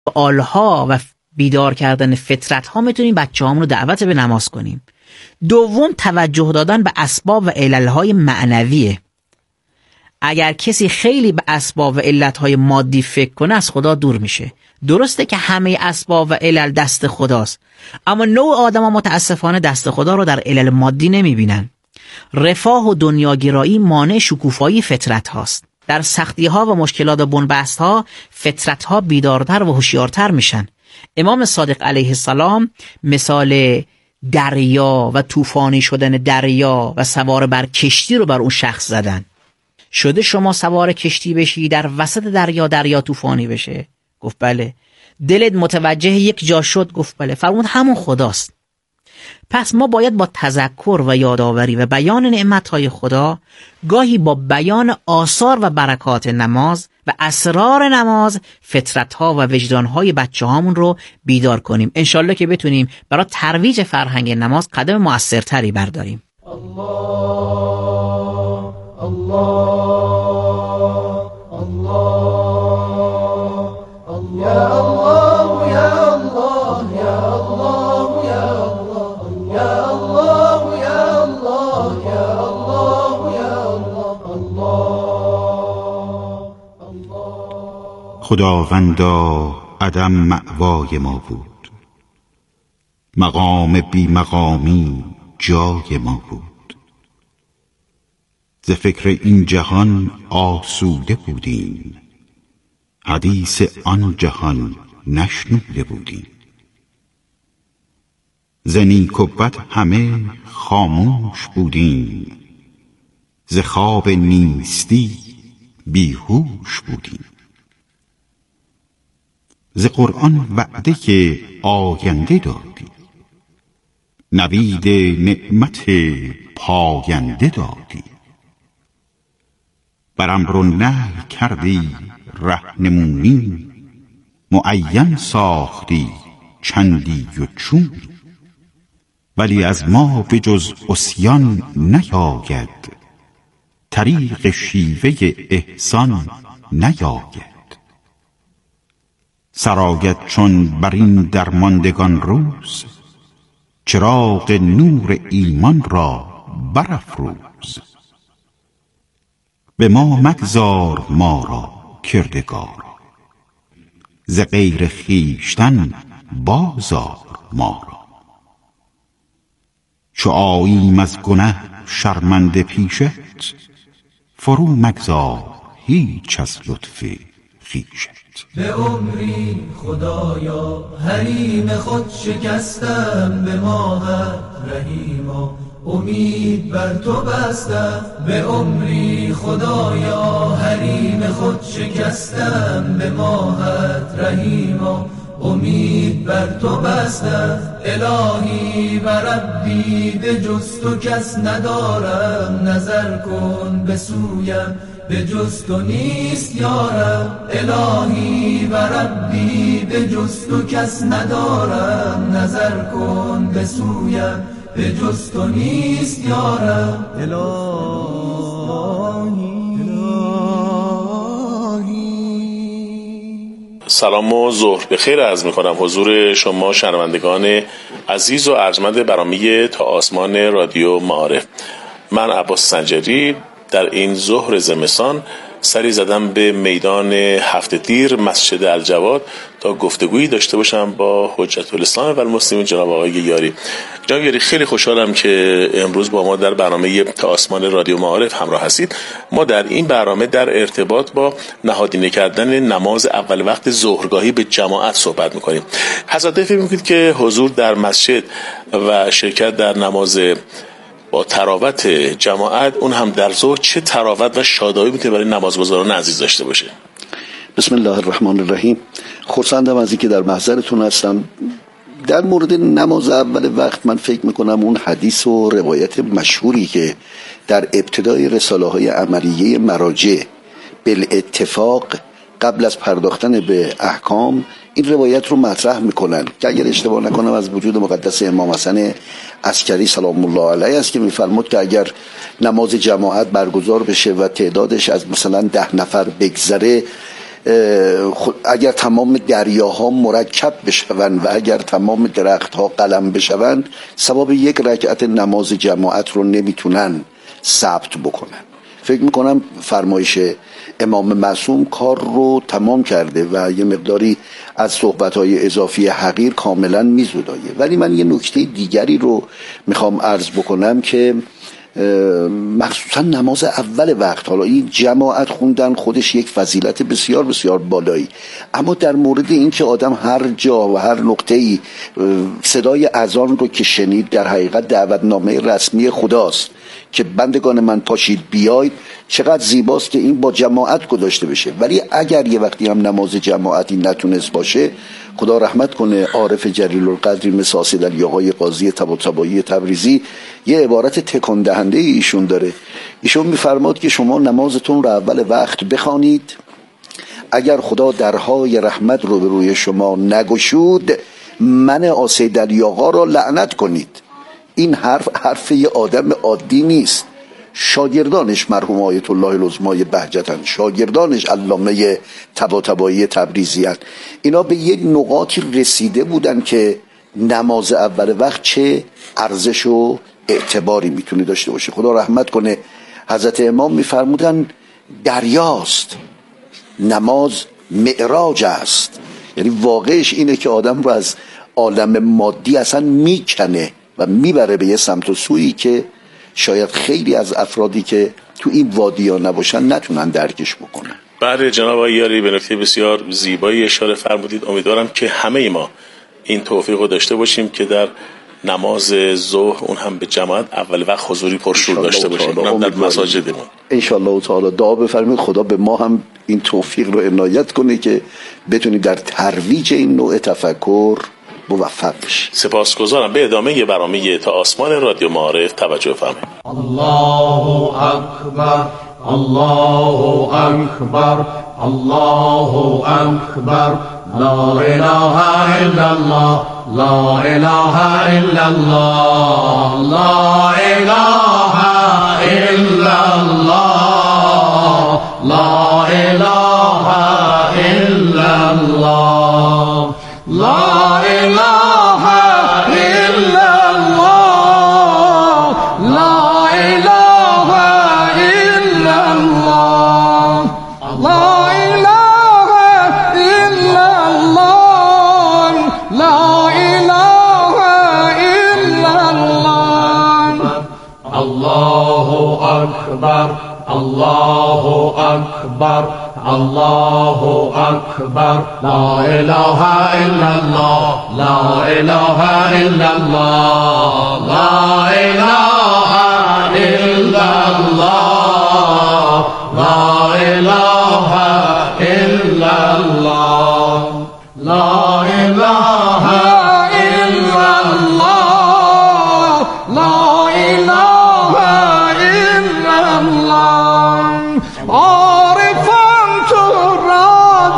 آلها و بیدار کردن فطرت ها میتونیم بچه هامون رو دعوت به نماز کنیم. دوم، توجه دادن به اسباب و عللهای معنویه. اگر کسی خیلی به اسباب و علتهای مادی فکر کنه از خدا دور میشه. درسته که همه اسباب و علل دست خداست، اما نوع آدم ها متاسفانه دست خدا رو در علل مادی نمیبینن. رفاه و دنیاگرایی مانع شکوفایی فطرت هاست. در سختی ها و مشکلات و بنبست ها فطرت ها بیدارتر و هوشیارتر میشن. امام صادق علیه السلام مثال دریا و طوفانی شدن دریا و سوار بر کشتی رو بر اون شخص زدن. شده شما سوار کشتی بشی در وسط دریا طوفانی بشه؟ گفت بله. دلت متوجه یک جا شد؟ گفت بله. فرمود همون خداست. پس ما باید با تذکر و یادآوری و بیان نعمتهای خدا، گاهی با بیان آثار و برکات نماز و اسرار نماز، فطرتها و وجدانهای بچه هامون رو بیدار کنیم. انشالله که بتونیم برای ترویج فرهنگ نماز قدم مؤثرتری برداریم. الله الله الله الله یا الله یا الله یا الله یا الله یا الله یا الله یا الله. خداوندا عدم مأوای ما بود، مقام بی مقامی جای ما بود. ز فکر این جهان آسوده بودیم، حدیث آن جهان نشنوده بودیم. ز نیک و بد همه خاموش بودیم، ز خواب نیستی بیهوش بودیم. ز قرآن وعده که آینده دادی، نوید نعمت پاینده دادی. بر امر و نهی کردی رهنمونی، معین ساختی چندی و چونی. ولی از ما به جز عصیان نیاید، طریق شیوه احسان نیاید. سرآید چون بر این درماندگان روز، چراغ نور ایمان را برافروز. به ما مگذار ما را کردگار، ز غیر خویشتن بازار ما را. چو آییم از گنه شرمنده پیشت، فرو مگذار هیچ از لطف خویشت. به عمری خدایا حریم خود شکستم، به ماهت رحیما امید بر تو بستم. به عمری خدایا حریم خود شکستم، به ماهت رحیما امید بر تو بستم. الهی و ربی به جز تو کس ندارم، نظر کن به سویم به جز تو نیست یارم. الهی و ربی به جز تو کس ندارم، نظر کن به سویم به جز تو نیست یارم. سلام و ظهر بخیر عرض می‌کنم حضور شما شنوندگان عزیز و ارجمند برنامه تا آسمان رادیو معارف. من عباس سنجری در این ظهر زمستان سری زدم به میدان هفت دیر مسجد الجواد تا گفتگویی داشته باشم با حجت الاسلام و المسلمین جناب آقای یاری. جناب یاری، خیلی خوشحالم که امروز با ما در برنامه تا آسمان رادیو معارف همراه هستید. ما در این برنامه در ارتباط با نهادینه کردن نماز اول وقت ظهرگاهی به جماعت صحبت می‌کنیم. حضرت فکر می‌کنید که حضور در مسجد و شرکت در نماز با تراوت جماعت، اون هم در ظهر، چه تراوت و شادابی میتونه برای نمازگزاران عزیز داشته باشه؟ بسم الله الرحمن الرحیم. خرسندم از اینکه در محضرتون هستم. در مورد نماز اول وقت من فکر میکنم اون حدیث و روایت مشهوری که در ابتدای رساله های عملیه مراجع بالاتفاق قبل از پرداختن به احکام این روایت رو مطرح میکنن که اگر اشتباه نکنم از وجود مقدس امام حسن عسکری سلام الله علیه است که میفرمود که اگر نماز جماعت برگزار بشه و تعدادش از مثلا 10 نفر بگذره، اگر تمام دریاها مرکب بشوند و اگر تمام درختها قلم بشوند ثواب یک رکعت نماز جماعت رو نمیتونن ثبت بکنن. فکر میکنم فرمایش امام معصوم کار رو تمام کرده و یه مقداری از صحبت‌های اضافی حقیر کاملا میزودایه. ولی من یه نکته دیگری رو میخوام عرض بکنم که مخصوصا نماز اول وقت، حالا این جماعت خوندن خودش یک فضیلت بسیار بسیار بالایی، اما در مورد این که آدم هر جا و هر نقطه‌ای صدای اذان رو که شنید در حقیقت دعوتنامه رسمی خداست که بندگان من پاشید بیاید، چقدر زیباست که این با جماعت گذاشته بشه. ولی اگر یه وقتی هم نماز جماعتی نتونست باشه، خدا رحمت کنه عارف جلیل القدری مثل حاسد علی آقای قاضی طباطبایی تبریزی، یه عبارت تکان دهنده ایشون داره. ایشون میفرماد که شما نمازتون رو اول وقت بخوانید، اگر خدا درهای رحمت رو به روی شما نگشود، من حاسد علی آقا را لعنت کنید. این حرف یه آدم عادی نیست. شاگردانش مرحوم آیت الله العظمای بهجتن، شاگردانش علامه طباطبایی تبریزیان، اینا به یک نقاطی رسیده بودن که نماز اول وقت چه ارزش و اعتباری میتونه داشته باشه. خدا رحمت کنه حضرت امام میفرمودن دریاست، نماز معراج است. یعنی واقعش اینه که آدم رو از عالم مادی اصلا میکنه و میبره به یه سمت و سویی که شاید خیلی از افرادی که تو این وادی‌ها نباشن نتونن درکش بکنن. بله جناب آقای یاری، به نکته بسیار زیبایی اشاره فرمودید. امیدوارم که همه ما این توفیق رو داشته باشیم که در نماز ظهر اون هم به جماعت اول وقت حضوری پرشور داشته باشیم، اونم در مساجدمون. انشالله تعالی دعا بفرمایید خدا به ما هم این توفیق رو عنایت کنه که بتونیم در ترویج این نوع تفکر موفق بشیم. سپاسگزارم. به ادامه برنامه تا آسمان رادیو معارف توجه فرمایید. الله اکبر، الله اکبر، الله اکبر، لا اله الا الله، لا اله الا الله، لا اله الا الله، لا اله الا الله، لا اله الا الله، لا اله الا الله، لا اله الا الله، لا اله الا الله. الله اکبر، الله اکبر، الله اکبر، لا اله الا الله، لا اله الا الله، لا اله الا الله، لا اله الا الله، لا اله الا الله، لا اله الا الله. عارفان تو را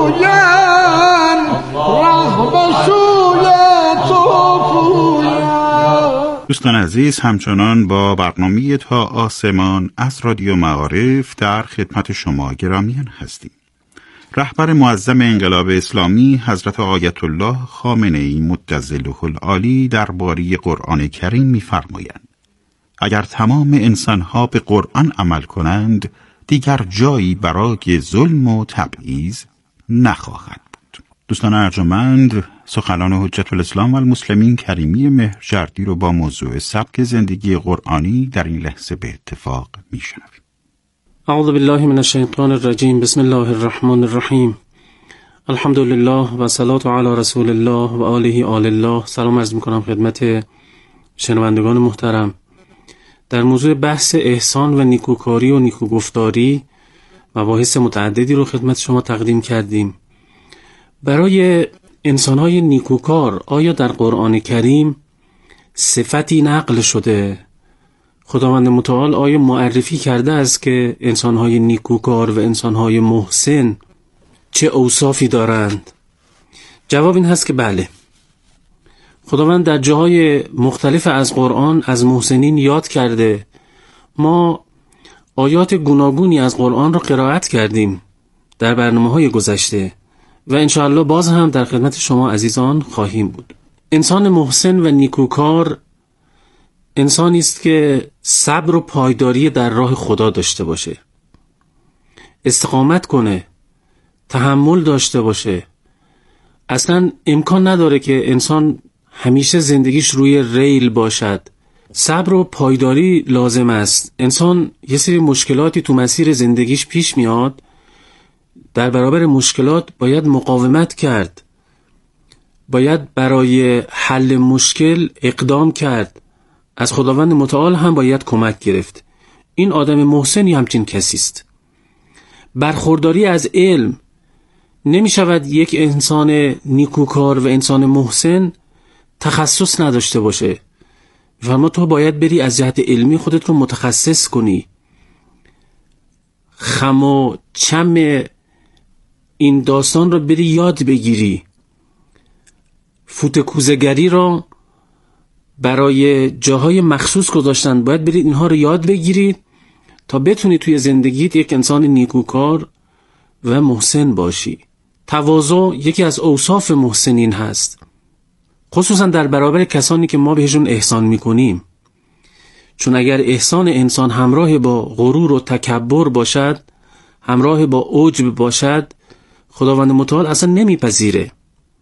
جوین، ره به سوی تو پوین. دوستان عزیز، همچنان با برنامه تا آسمان از رادیو معارف در خدمت شما گرامیان هستیم. رهبر معظم انقلاب اسلامی حضرت آیت الله خامنه‌ای مدظله العالی درباره قرآن کریم می‌فرمایند: اگر تمام انسان‌ها به قرآن عمل کنند، دیگر جایی برای ظلم و تبعیض نخواهد بود. دوستان ارجمند، سخنان حجت الاسلام و المسلمین کریمی مهرجردی رو با موضوع سبک زندگی قرآنی در این لحظه به اتفاق میشنویم. اعوذ بالله من الشیطان الرجیم. بسم الله الرحمن الرحیم. الحمد لله و صلات علی رسول الله و آله آل الله. سلام عرض میکنم خدمت شنوندگان محترم. در موضوع بحث احسان و نیکوکاری و نیکوگفتاری مباحث متعددی رو خدمت شما تقدیم کردیم. برای انسان‌های نیکوکار آیا در قرآن کریم صفتی نقل شده؟ خداوند متعال آیا معرفی کرده است که انسان‌های نیکوکار و انسان‌های محسن چه اوصافی دارند؟ جواب این هست که بله. خداوند در جاهای مختلف از قرآن از محسنین یاد کرده. ما آیات گوناگونی از قرآن را قرائت کردیم در برنامه‌های گذشته و انشاءالله باز هم در خدمت شما عزیزان خواهیم بود. انسان محسن و نیکوکار انسانی است که صبر و پایداری در راه خدا داشته باشه، استقامت کنه، تحمل داشته باشه. اصلا امکان نداره که انسان همیشه زندگیش روی ریل باشد. صبر و پایداری لازم است. انسان یه سری مشکلاتی تو مسیر زندگیش پیش میاد، در برابر مشکلات باید مقاومت کرد، باید برای حل مشکل اقدام کرد، از خداوند متعال هم باید کمک گرفت. این آدم محسنی همچین کسی است. برخورداری از علم نمی شود یک انسان نیکوکار و انسان محسن تخصص نداشته باشه. فرما تو باید بری از جهت علمی خودت رو متخصص کنی، خم و چم این داستان رو بری یاد بگیری، فوت کوزه‌گری را برای جاهای مخصوص گذاشتن، باید برید اینها رو یاد بگیرید تا بتونی توی زندگیت یک انسان نیکوکار و محسن باشی. تواضع یکی از اوصاف محسنین هست، خصوصا در برابر کسانی که ما بهشون احسان میکنیم. چون اگر احسان انسان همراه با غرور و تکبر باشد، همراه با عجب باشد، خداوند متعال اصلا نمیپذیره.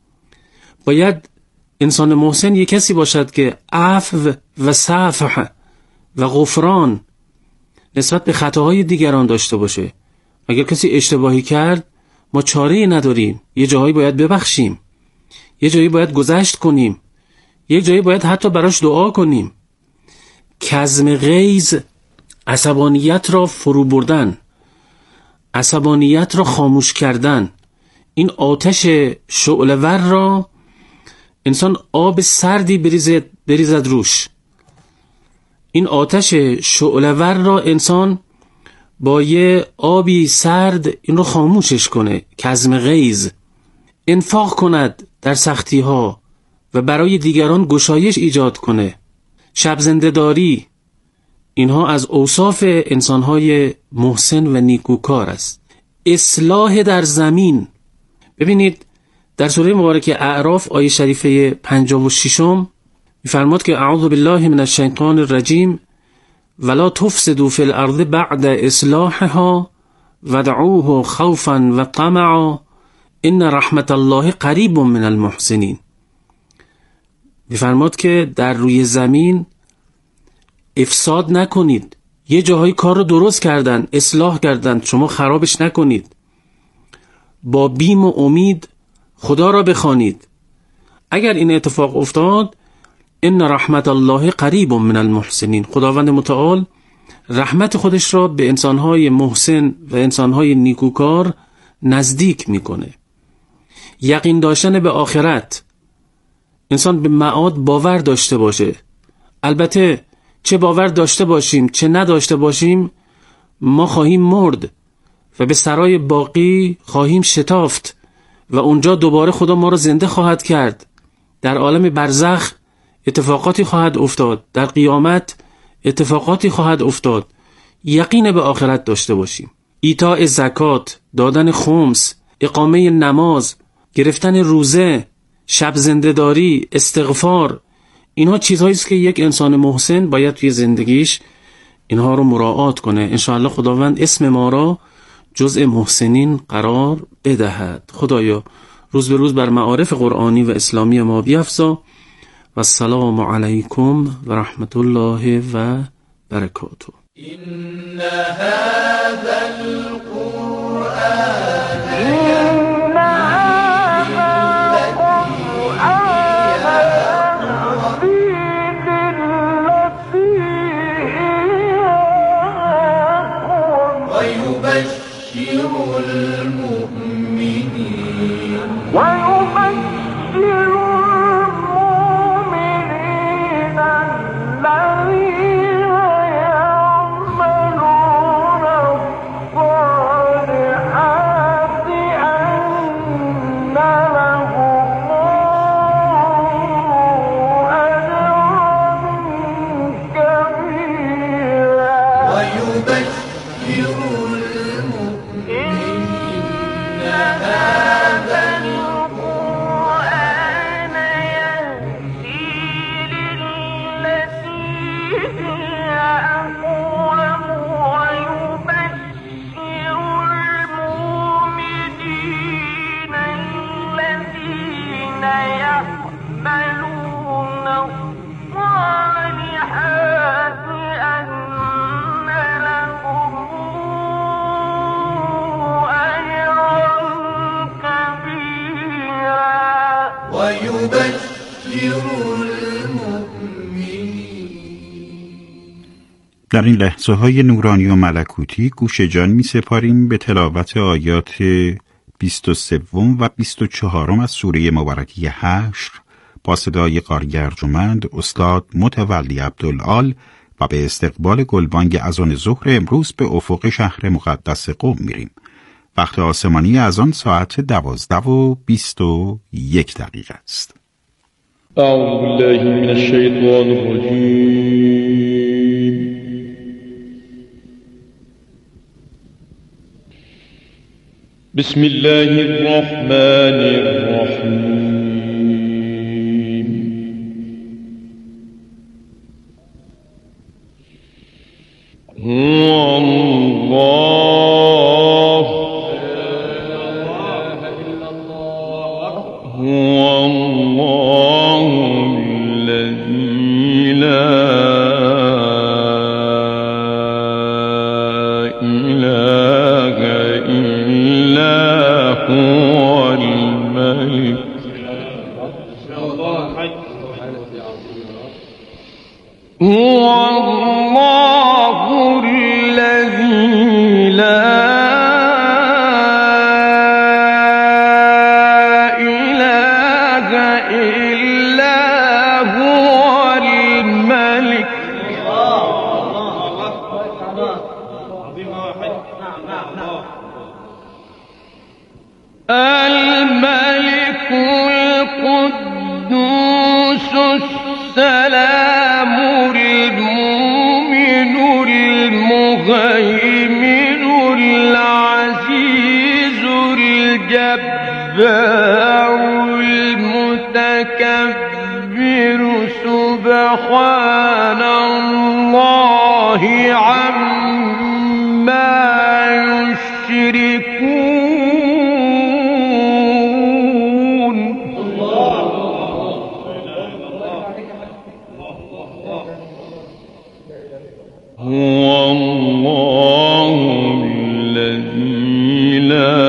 باید انسان محسن یک کسی باشد که عفو و صفح و غفران نسبت به خطاهای دیگران داشته باشه. اگر کسی اشتباهی کرد ما چاره‌ای نداریم، یه جایی باید ببخشیم، یه جایی باید گذشت کنیم، یه جایی باید حتی براش دعا کنیم. کظم غیظ عصبانیت را فرو بردن، عصبانیت را خاموش کردن. این آتش شعله‌ور را انسان آب سردی بریزد روش. این آتش شعله‌ور را انسان با یه آبی سرد این رو خاموشش کنه. کظم غیظ، انفاق کند در سختی ها و برای دیگران گشایش ایجاد کنه. شب زنده داری، اینها از اوصاف انسانهای محسن و نیکوکار است. اصلاح در زمین. ببینید در سوره مبارکه اعراف آیه شریفه 56 می‌فرماد که اعوذ بالله من الشیطان الرجیم ولا تفسدوا فی الارض بعد اصلاحها ودعوه خوفا و طمعا ان رحمت الله قریب من المحسنین. می‌فرماد که در روی زمین افساد نکنید. یه جاهای کار رو درست کردن، اصلاح کردن، شما خرابش نکنید. با بیم و امید خدا را بخوانید. اگر این اتفاق افتاد، ان رحمت الله قریب من المحسنین، خداوند متعال رحمت خودش را به انسانهای محسن و انسانهای نیکوکار نزدیک میکنه. یقین داشتن به آخرت، انسان به معاد باور داشته باشه. البته چه باور داشته باشیم چه نداشته باشیم، ما خواهیم مرد و به سرای باقی خواهیم شتافت و اونجا دوباره خدا ما را زنده خواهد کرد. در عالم برزخ اتفاقاتی خواهد افتاد، در قیامت اتفاقاتی خواهد افتاد. یقین به آخرت داشته باشیم. ایتاء زکات، دادن خمس، اقامه نماز، گرفتن روزه، شب زنده‌داری، استغفار، اینها چیزهایی است که یک انسان محسن باید توی زندگیش اینها رو مراعات کنه. انشاءالله خداوند اسم ما را جزء محسنین قرار بدهد. خدایا روز به روز بر معارف قرآنی و اسلامی ما بیفزا. و السلام علیکم و رحمت الله و برکاته. إن هذا القرآن ويبشر المؤمنين الذين يعملون الصالحات در این لحظه های نورانی و ملکوتی گوش جان می سپاریم به تلاوت آیات 23 و 24 از سوره مبارکه حشر با صدای قاری ارجمند استاد متولی عبدالعال و به استقبال گلبانگ اذان ظهر امروز به افق شهر مقدس قم میریم. وقت آسمانی اذان ساعت 12:21 است. اعوذ بالله من الشیطان الرجیم. بسم الله الرحمن الرحیم. هو الله هو الله الذي لا إله إلا هو الملك هو الله الذي لا إله إلا هو الملك الملك القدوس السلام المؤمن المهيمن العزيز الجبار المتكبر سبحان الله عما يشركون. هو الله الذي لا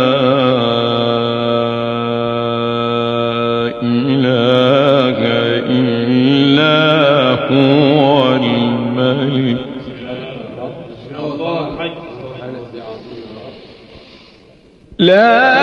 إله إلا هو الملك لا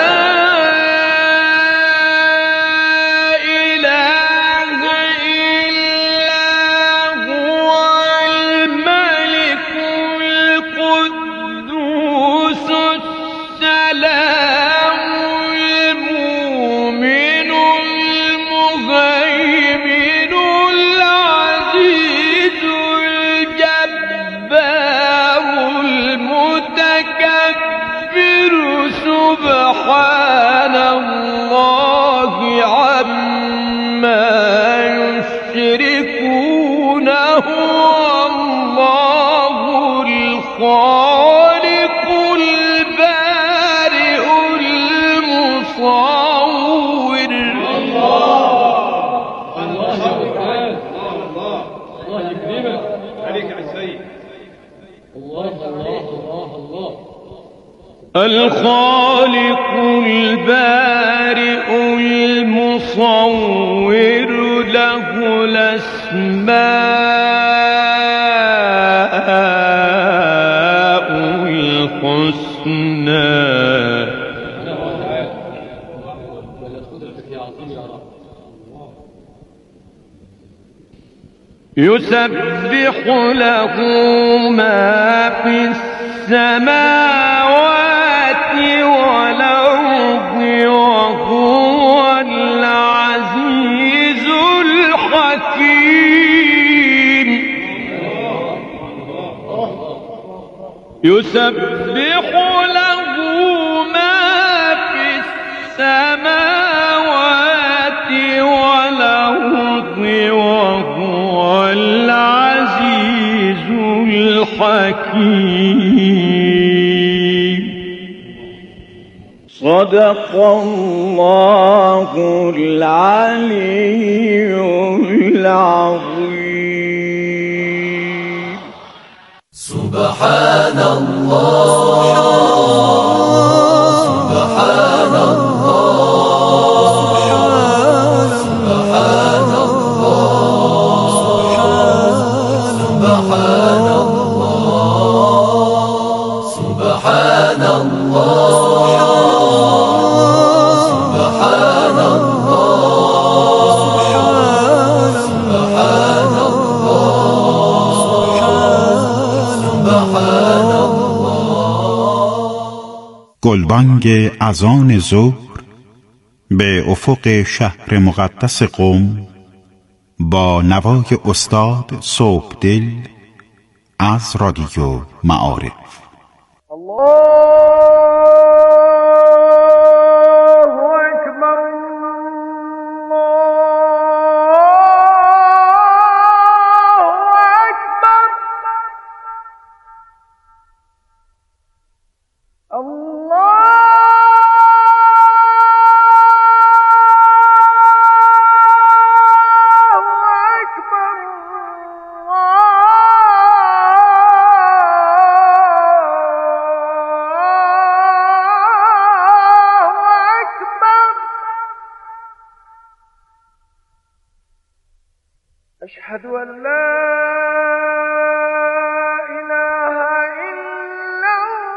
سبحان الله عما يشركون. هو الله الخالق البارئ المصور. الله يكرمك عليك يا سيد. الله الخالق البارئ المصور له الأسماء الحسنى. يسبح له ما في السماوات والأرض وهو العزيز الحكيم. يسبح له ما في السماوات والأرض وهو العزيز الحكيم. صدق الله الله العلي العظيم. سبحان الله سبحان الله سبحان الله سبحان الله سبحان الله سبحان الله سبحان گلبانگ اذان ظهر به افق شهر مقدس قم با نوای استاد صبحدل از رادیو معارف. أشهد أن لا إله إلا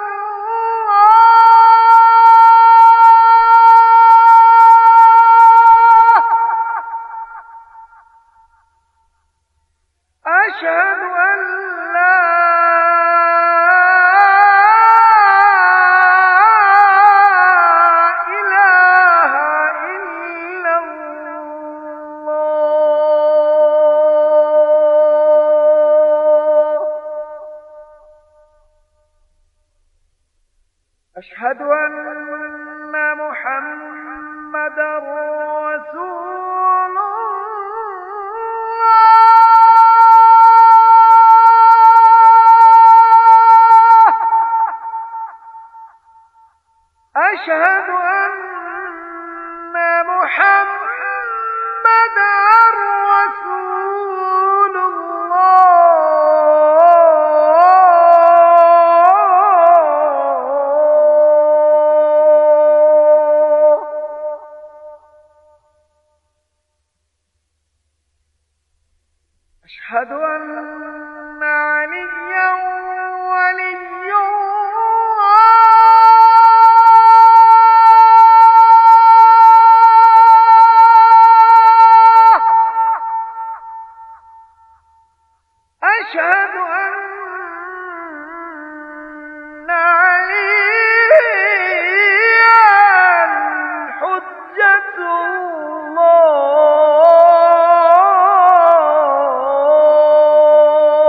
الله. أشهد أن لا أشهد أن محمدا رسول الله. أشهد أن محمدا رسول أشهد أن عليا ولي الله. أشهد أن عليا حجة الله.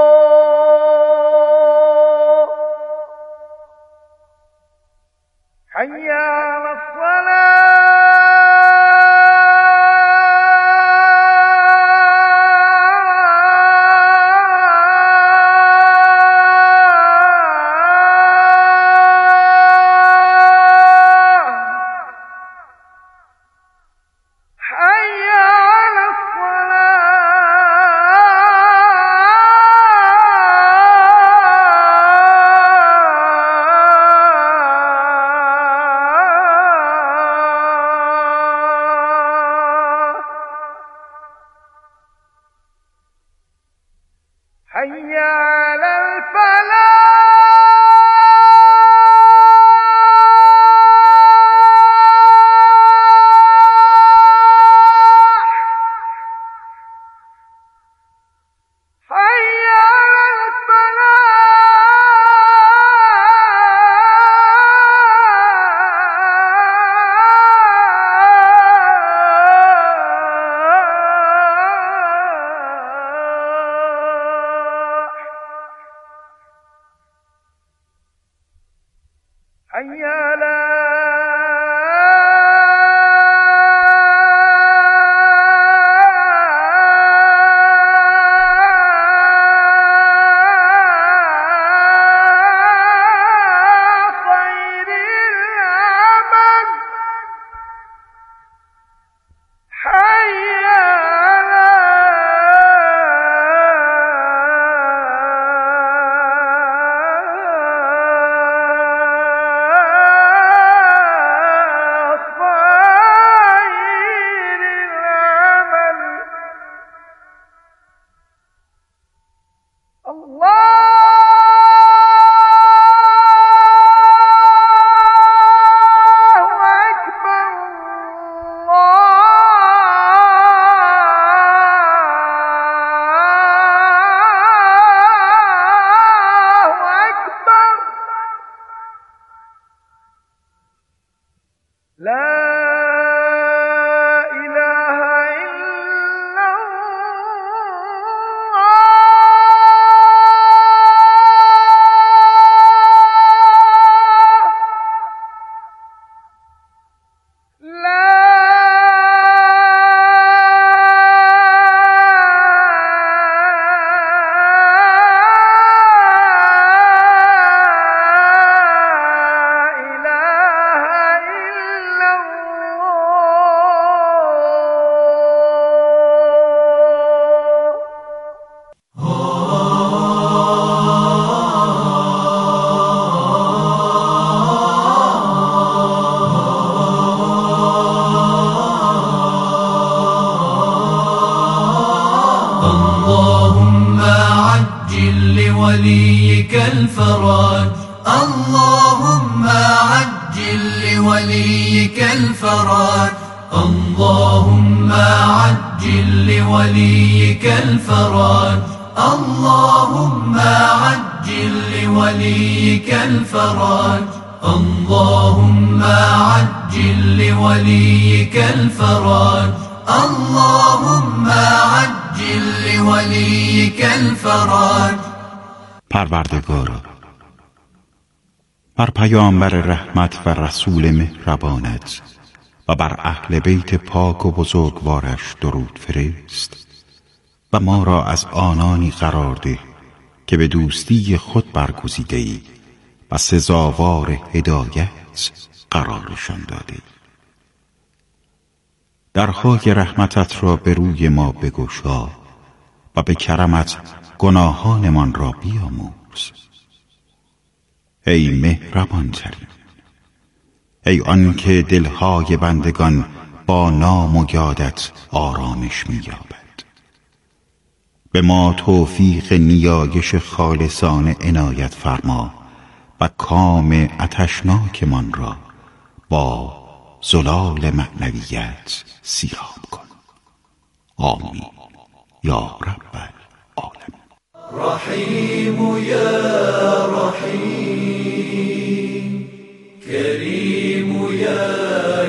عجل لوليك الفرج اللهم عجل لوليك الفرج اللهم عجل لوليك الفرج اللهم عجل لوليك الفرج اللهم عجل لوليك الفرج اللهم عجل لوليك الفرج. پروردگارا، بر پیامبر رحمت و رسول مهربانت و بر اهل بیت پاک و بزرگوارش درود فرست و ما را از آنانی قرار ده که به دوستی خود برگزیده ای و سزاوار هدایت قرارشان داده ای. درهای رحمتت را به روی ما بگشا و به کرمت گناهانمان را بیامرز. ای مهربان ترین، ای آن که دلهای بندگان با نام و یادت آرامش می‌یابد، به ما توفیق نیایش خالصانه عنایت فرما و کام آتشناکمان را با زلال معنویت سیراب کن. آمین یا رب العالمین. رحیم یا رحیم، کریم یا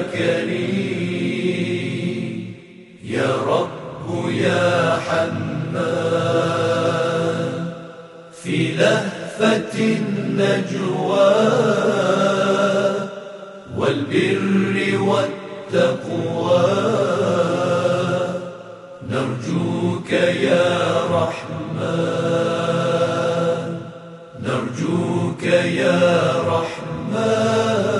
کریم، یا رب یا حنان، فی لهفة النجوى والبر والتقوى نرجوك يا رحمن، نرجوك يا رحمن.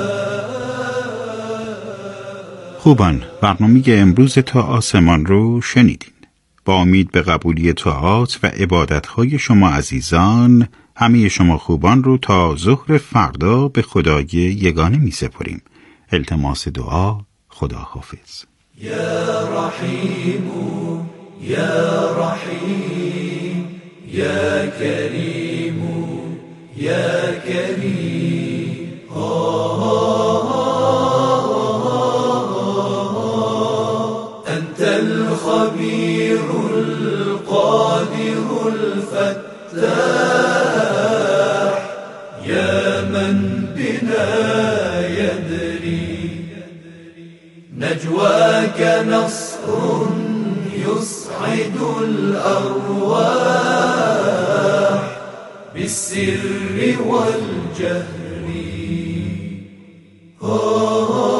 خوبان، برنامه امروز تا آسمان رو شنیدین. با امید به قبولی طاعات و عبادتهای شما عزیزان، همه شما خوبان رو تا ظهر فردا به خدای یگانه می سپاریم. التماس دعا. خدا حافظ. یا رحیم یا رحیم، یا کریم یا کریم، انت الخبیر القادر الفتاح، یا من بنا يدري نجواك نصر يصعد الأرواح بالسر والجهر.